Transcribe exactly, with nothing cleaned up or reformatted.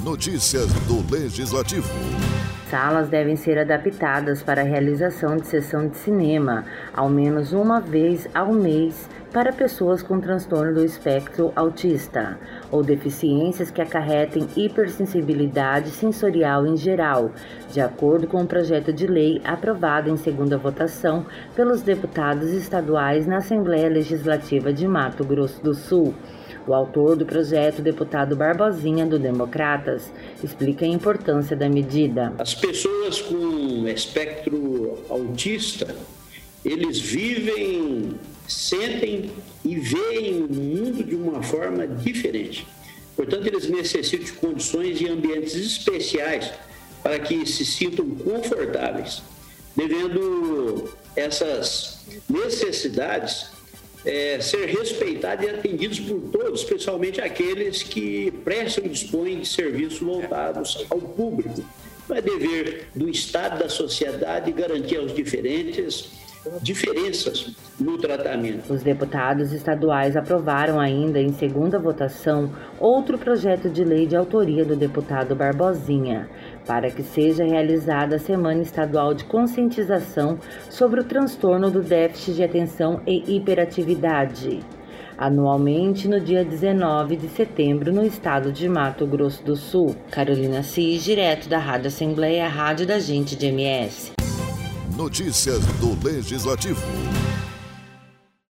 Notícias do Legislativo. Salas devem ser adaptadas para a realização de sessão de cinema, ao menos uma vez ao mês, para pessoas com transtorno do espectro autista ou deficiências que acarretem hipersensibilidade sensorial em geral, de acordo com o projeto de lei aprovado em segunda votação pelos deputados estaduais na Assembleia Legislativa de Mato Grosso do Sul. O autor do projeto, deputado Barbosinha, do Democratas, explica a importância da medida. As pessoas com espectro autista, eles vivem, sentem e veem o mundo de uma forma diferente. Portanto, eles necessitam de condições e ambientes especiais para que se sintam confortáveis, devendo essas necessidades É, ser respeitados e atendidos por todos, especialmente aqueles que prestam e dispõem de serviços voltados ao público. É dever do Estado, da sociedade, garantir aos diferentes diferenças no tratamento. Os deputados estaduais aprovaram ainda em segunda votação outro projeto de lei de autoria do deputado Barbosinha, para que seja realizada a Semana Estadual de Conscientização sobre o transtorno do déficit de atenção e hiperatividade, anualmente no dia dezenove de setembro no estado de Mato Grosso do Sul. Carolina Assis, direto da Rádio Assembleia, Rádio da Gente de M S. Notícias do Legislativo.